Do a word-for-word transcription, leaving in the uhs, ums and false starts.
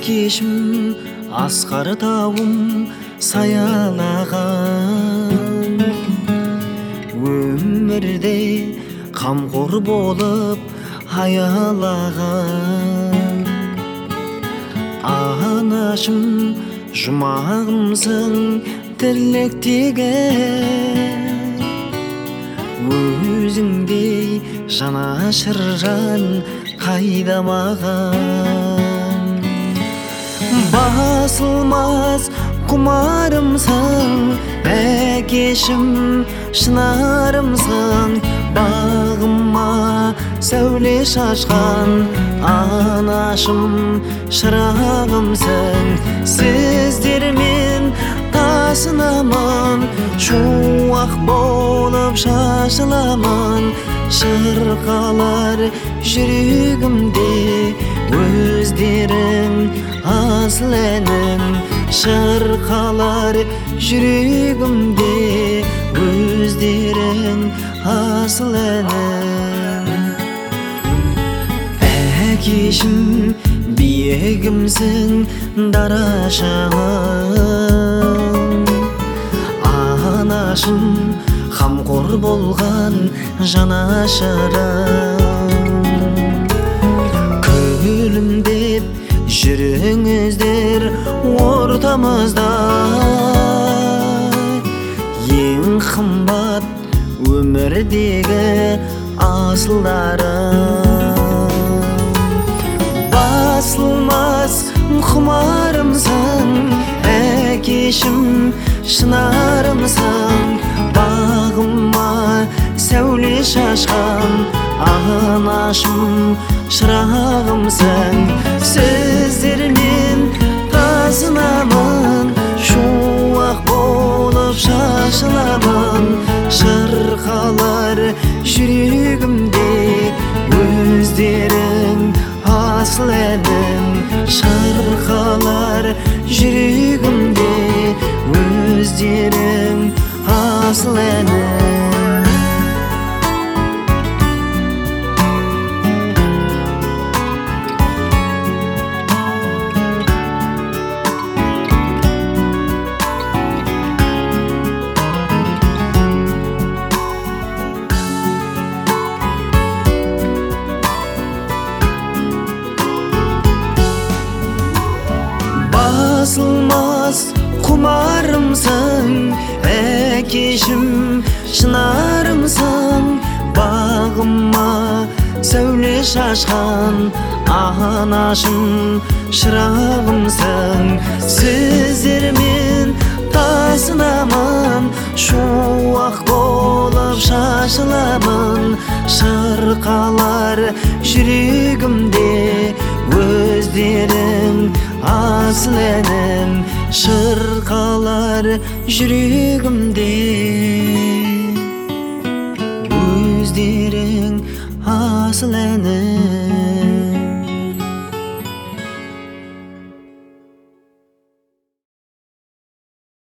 әкешім асқар тауым саялаған, өмірде қамқор болып аялаған. Анашым жұмағымсың тірліктегі, өзіңдей жанашыр жан қайда маған. Басылмас құмарымсың, әкешім шынарымсың, бағыма сәуле шашқан анашым шырағымсың. Сіздермен тасынамын, шуақ болып шашыламын, шырқалар жүрегімде өздерің асыл әнім. Шырқалар жүрегімде өздерің асыл әнім. Әкешім биігімсің дара шағым, анашым қамқор болған жанашырым. Күлімдеп жүріңіздер ортамызда, ең қымбат өмірдегі асылдарым. Басылмас құмарымсың, әкешім шынарымсың, бағыма сәуле шашқан анашым шырағымсың. Сіздермен тасынамын, шуақ болып шашыламын, шырқалар жүрегімде өздерің асыл әнім. Шырқалар жүрегімде өздерің асыл әнім. Басылмас құмарымсың, әкешім шынарымсың, бағыма сәуле шашқан анашым шырағымсың. Сіздермен тасынамын, шуақ болып шашыламын, шырқалар жүрегімде өздерің асыл әнім. Шырқалар жүрегімде өздерің асыл әнім.